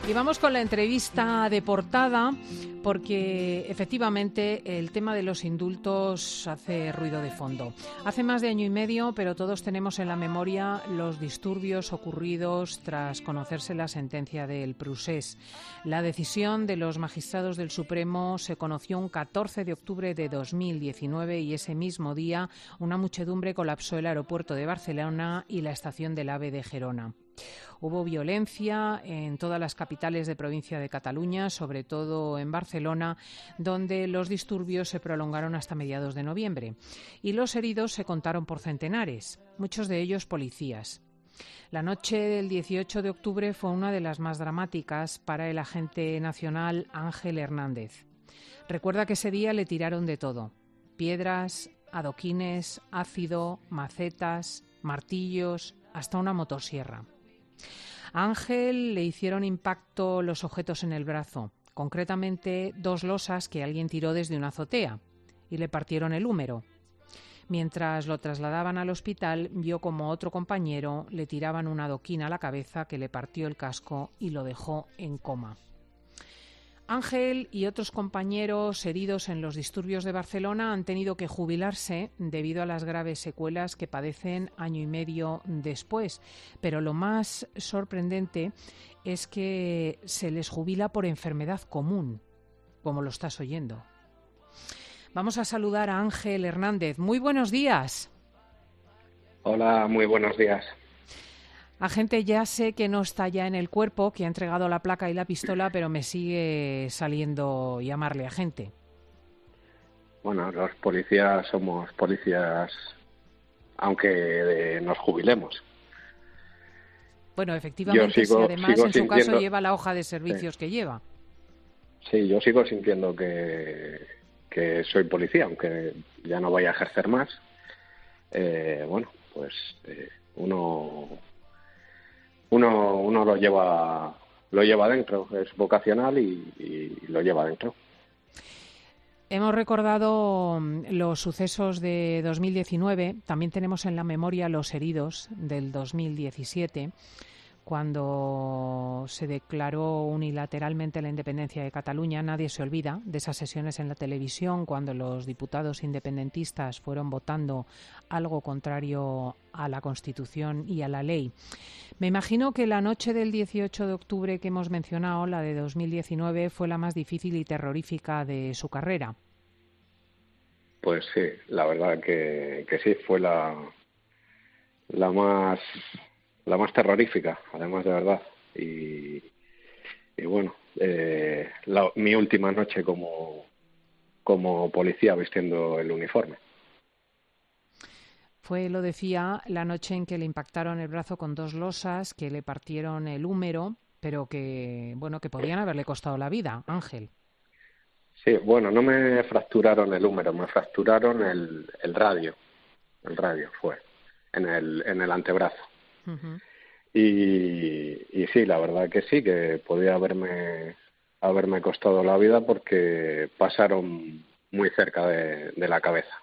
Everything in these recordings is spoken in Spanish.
Y vamos con la entrevista de portada, porque efectivamente el tema de los indultos hace ruido de fondo. Hace más de año y medio, pero todos tenemos en la memoria los disturbios ocurridos tras conocerse la sentencia del Procés. La decisión de los magistrados del Supremo se conoció un 14 de octubre de 2019 y ese mismo día una muchedumbre colapsó el aeropuerto de Barcelona y la estación del AVE de Gerona. Hubo violencia en todas las capitales de provincia de Cataluña, sobre todo en Barcelona, donde los disturbios se prolongaron hasta mediados de noviembre. Y los heridos se contaron por centenares, muchos de ellos policías. La noche del 18 de octubre fue una de las más dramáticas para el agente nacional Ángel Hernández. Recuerda que ese día le tiraron de todo: piedras, adoquines, ácido, macetas, martillos, hasta una motosierra. A Ángel le hicieron impacto los objetos en el brazo, concretamente 2 losas que alguien tiró desde una azotea, y le partieron el húmero. Mientras lo trasladaban al hospital, vio como otro compañero le tiraban un adoquín a la cabeza que le partió el casco y lo dejó en coma. Ángel y otros compañeros heridos en los disturbios de Barcelona han tenido que jubilarse debido a las graves secuelas que padecen año y medio después. Pero lo más sorprendente es que se les jubila por enfermedad común, como lo estás oyendo. Vamos a saludar a Ángel Hernández. Muy buenos días. Hola, muy buenos días. Agente, ya sé que no está ya en el cuerpo, que ha entregado la placa y la pistola, pero me sigue saliendo llamarle agente. Bueno, los policías somos policías, aunque nos jubilemos. Bueno, efectivamente, si además en su caso lleva la hoja de servicios que lleva. Sí, yo sigo sintiendo que soy policía, aunque ya no voy a ejercer más. Uno lo lleva dentro, es vocacional y lo lleva dentro. Hemos recordado los sucesos de 2019, también tenemos en la memoria los heridos del 2017, cuando se declaró unilateralmente la independencia de Cataluña. Nadie se olvida de esas sesiones en la televisión cuando los diputados independentistas fueron votando algo contrario a la Constitución y a la ley. Me imagino que la noche del 18 de octubre que hemos mencionado, la de 2019, fue la más difícil y terrorífica de su carrera. Pues sí, la verdad que sí, fue la más terrorífica, además, de verdad. Y bueno, mi última noche como policía vistiendo el uniforme. Fue, lo decía, la noche en que le impactaron el brazo con 2 losas, que le partieron el húmero, pero que podían haberle costado la vida, Ángel. Sí, bueno, no me fracturaron el húmero, me fracturaron el radio. El radio fue en el antebrazo. Uh-huh. Y sí, la verdad que sí, que podía haberme costado la vida porque pasaron muy cerca de la cabeza.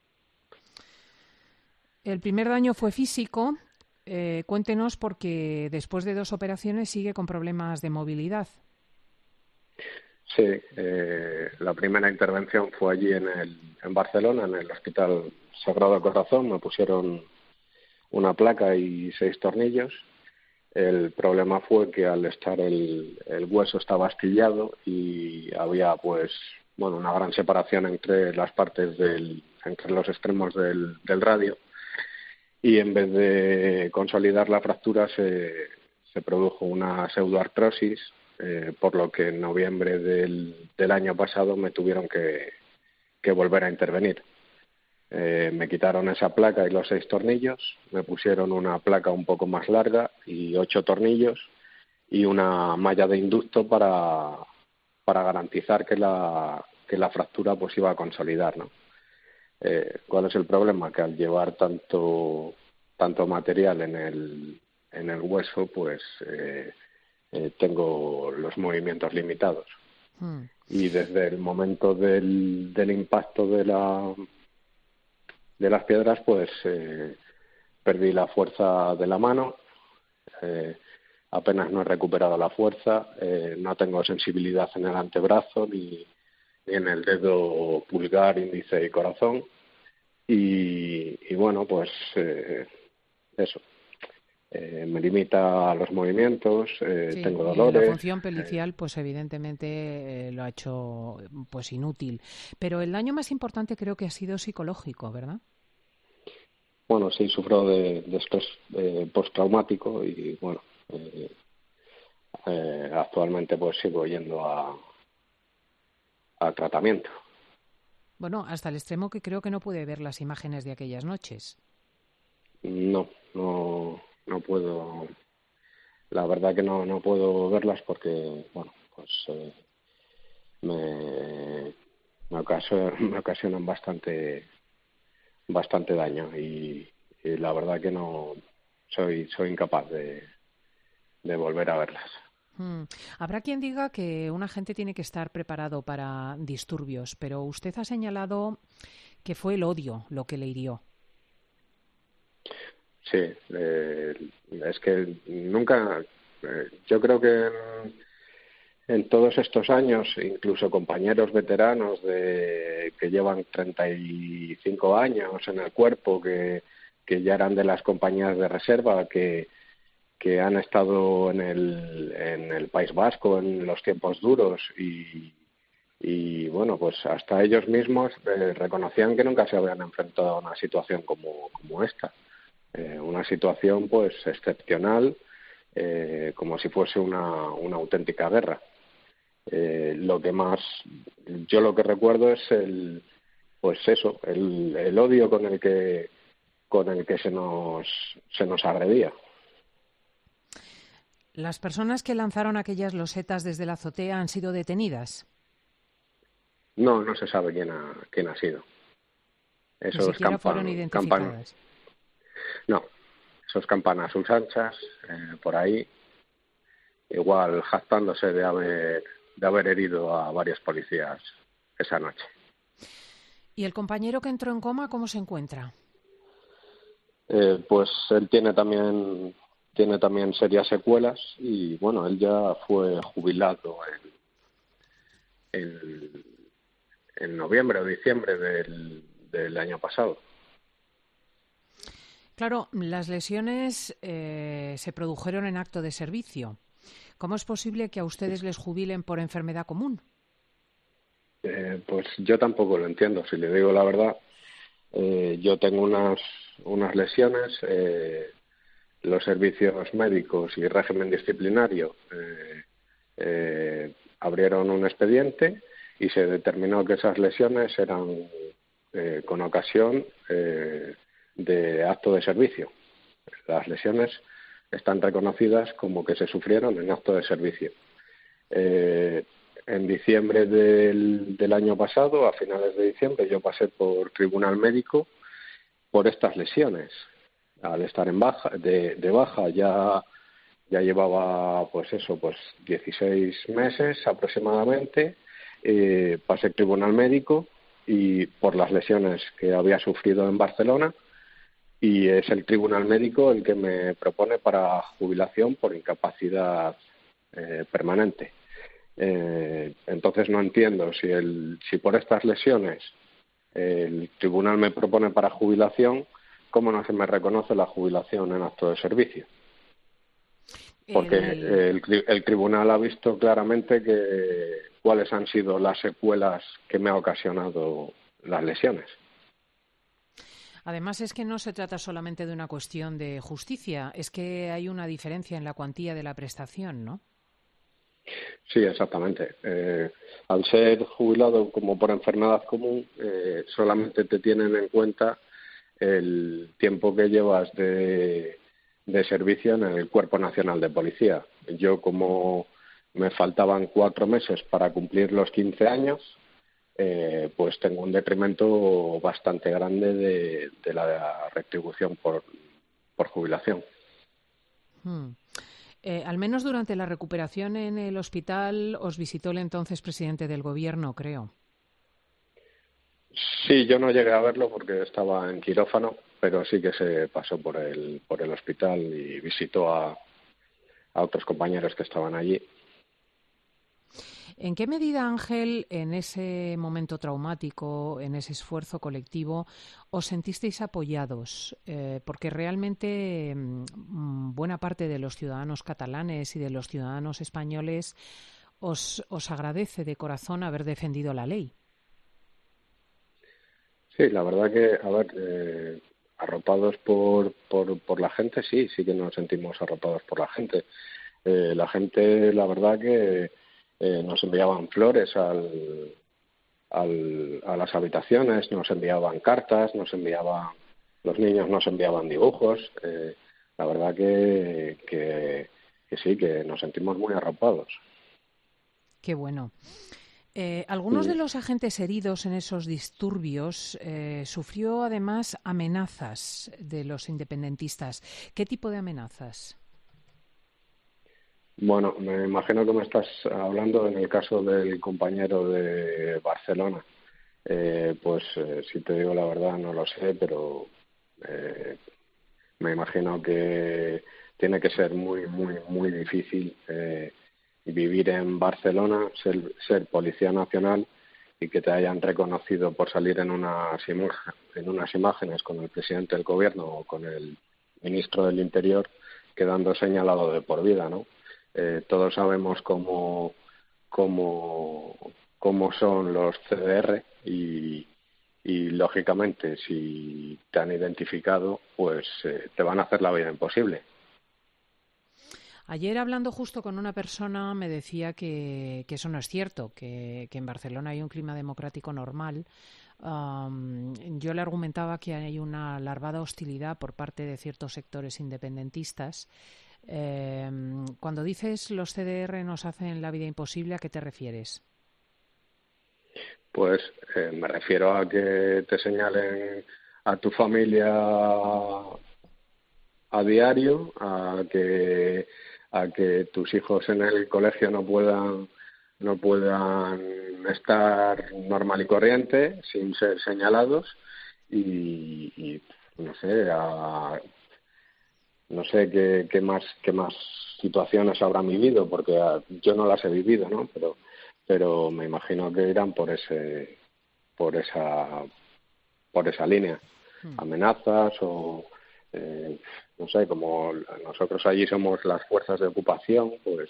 El primer daño fue físico. Cuéntenos, porque después de 2 operaciones sigue con problemas de movilidad. Sí, la primera intervención fue allí en Barcelona, en el Hospital Sagrado Corazón. Me pusieron una placa y 6 tornillos. El problema fue que al estar el hueso estaba astillado y había una gran separación entre las partes entre los extremos del radio, y en vez de consolidar la fractura se produjo una pseudoartrosis, por lo que en noviembre del año pasado me tuvieron que volver a intervenir. Me quitaron esa placa y los 6 tornillos, me pusieron una placa un poco más larga y 8 tornillos y una malla de inducto para garantizar que la fractura iba a consolidar, ¿no? ¿Cuál es el problema? Que al llevar tanto material en el hueso, tengo los movimientos limitados. Y desde el momento del impacto de las piedras, perdí la fuerza de la mano. apenas no he recuperado la fuerza, no tengo sensibilidad en el antebrazo ni en el dedo pulgar, índice y corazón. Y bueno, pues eso. Me limita a los movimientos, Sí, tengo y la dolores. función pericial, pues evidentemente lo ha hecho pues inútil. Pero el daño más importante creo que ha sido psicológico, ¿verdad? Bueno, sí, sufro de estrés postraumático y bueno, actualmente pues sigo yendo a tratamiento. Bueno, hasta el extremo que creo que no pude ver las imágenes de aquellas noches. No puedo, la verdad que no puedo verlas porque, bueno, pues me, me ocasionan bastante daño y la verdad que no soy incapaz de volver a verlas. Habrá quien diga que un agente tiene que estar preparado para disturbios, pero usted ha señalado que fue el odio lo que le hirió. Sí, es que nunca, yo creo que en todos estos años, incluso compañeros veteranos que llevan 35 años en el cuerpo, que ya eran de las compañías de reserva, que han estado en el País Vasco en los tiempos duros y bueno, pues hasta ellos mismos reconocían que nunca se habían enfrentado a una situación como esta. Una situación pues excepcional, como si fuese una auténtica guerra. Lo que más, yo lo que recuerdo es pues eso, el odio con el que se nos agredía. ¿Las personas que lanzaron aquellas losetas desde la azotea han sido detenidas? No se sabe quién ha sido. Ni Esos siquiera fueron campanas, identificadas. no, esos campanas sus anchas, por ahí, igual jactándose de haber herido a varios policías esa noche. ¿Y el compañero que entró en coma cómo se encuentra? Pues él tiene también serias secuelas y bueno, él ya fue jubilado en, en noviembre o diciembre del año pasado. Claro, las lesiones se produjeron en acto de servicio. ¿Cómo es posible que a ustedes les jubilen por enfermedad común? Pues yo tampoco lo entiendo, si le digo la verdad. Yo tengo unas lesiones, los servicios médicos y régimen disciplinario abrieron un expediente y se determinó que esas lesiones eran con ocasión de acto de servicio. Las lesiones están reconocidas como que se sufrieron en acto de servicio. En diciembre del año pasado, a finales de diciembre, yo pasé por tribunal médico por estas lesiones. Al estar de baja ya llevaba pues 16 meses aproximadamente, pasé tribunal médico y por las lesiones que había sufrido en Barcelona y es el tribunal médico el que me propone para jubilación por incapacidad permanente. Entonces no entiendo si por estas lesiones el tribunal me propone para jubilación, ¿cómo no se me reconoce la jubilación en acto de servicio? Porque el tribunal ha visto claramente cuáles han sido las secuelas que me ha ocasionado las lesiones. Además, es que no se trata solamente de una cuestión de justicia, es que hay una diferencia en la cuantía de la prestación, ¿no? Sí, exactamente. Al ser jubilado como por enfermedad común, solamente te tienen en cuenta el tiempo que llevas de servicio en el Cuerpo Nacional de Policía. Yo, como me faltaban 4 meses para cumplir los 15 años, pues tengo un detrimento bastante grande de la retribución por jubilación. Al menos durante la recuperación en el hospital os visitó el entonces presidente del gobierno, creo. Sí, yo no llegué a verlo porque estaba en quirófano, pero sí que se pasó por el hospital y visitó a otros compañeros que estaban allí. ¿En qué medida, Ángel, en ese momento traumático, en ese esfuerzo colectivo, os sentisteis apoyados? Porque realmente buena parte de los ciudadanos catalanes y de los ciudadanos españoles os agradece de corazón haber defendido la ley. Sí, la verdad que, a ver, arropados por la gente, sí que nos sentimos arropados por la gente. La gente, la verdad que nos enviaban flores a las habitaciones, nos enviaban cartas, los niños nos enviaban dibujos. La verdad que sí, que nos sentimos muy arropados. Qué bueno. Algunos de los agentes heridos en esos disturbios sufrió además amenazas de los independentistas. ¿Qué tipo de amenazas? Bueno, me imagino que me estás hablando en el caso del compañero de Barcelona. Si te digo la verdad no lo sé, pero me imagino que tiene que ser muy, muy, muy difícil vivir en Barcelona, ser policía nacional y que te hayan reconocido por salir en unas imágenes con el presidente del gobierno o con el ministro del Interior quedando señalado de por vida, ¿no? Todos sabemos cómo son los CDR y lógicamente si te han identificado pues te van a hacer la vida imposible. Ayer, hablando justo con una persona, me decía que eso no es cierto, que en Barcelona hay un clima democrático normal. Yo le argumentaba que hay una larvada hostilidad por parte de ciertos sectores independentistas. Cuando dices los CDR nos hacen la vida imposible, ¿a qué te refieres? Pues me refiero a que te señalen a tu familia a diario, a que tus hijos en el colegio no puedan estar normal y corriente sin ser señalados y no sé qué más situaciones habrán vivido porque yo no las he vivido, ¿no? Pero me imagino que irán por esa línea, amenazas o no sé, como nosotros allí somos las fuerzas de ocupación, pues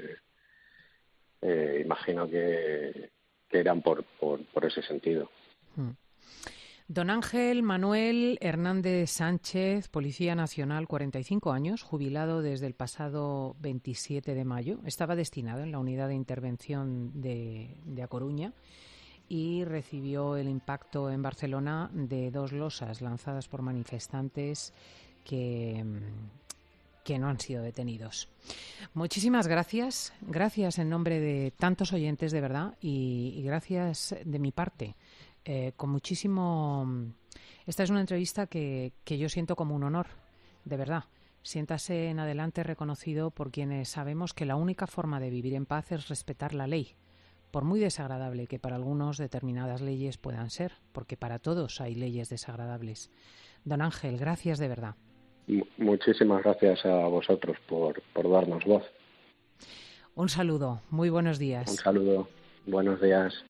imagino que irán por ese sentido. Don Ángel Manuel Hernández Sánchez, Policía Nacional, 45 años, jubilado desde el pasado 27 de mayo. Estaba destinado en la unidad de intervención de A Coruña y recibió el impacto en Barcelona de 2 losas lanzadas por manifestantes que no han sido detenidos. Muchísimas gracias. Gracias en nombre de tantos oyentes, de verdad, y gracias de mi parte. Con muchísimo... Esta es una entrevista que yo siento como un honor, de verdad. Siéntase en adelante reconocido por quienes sabemos que la única forma de vivir en paz es respetar la ley, por muy desagradable que para algunos determinadas leyes puedan ser, porque para todos hay leyes desagradables. Don Ángel, gracias de verdad. Muchísimas gracias a vosotros por darnos voz. Un saludo, muy buenos días. Un saludo, buenos días.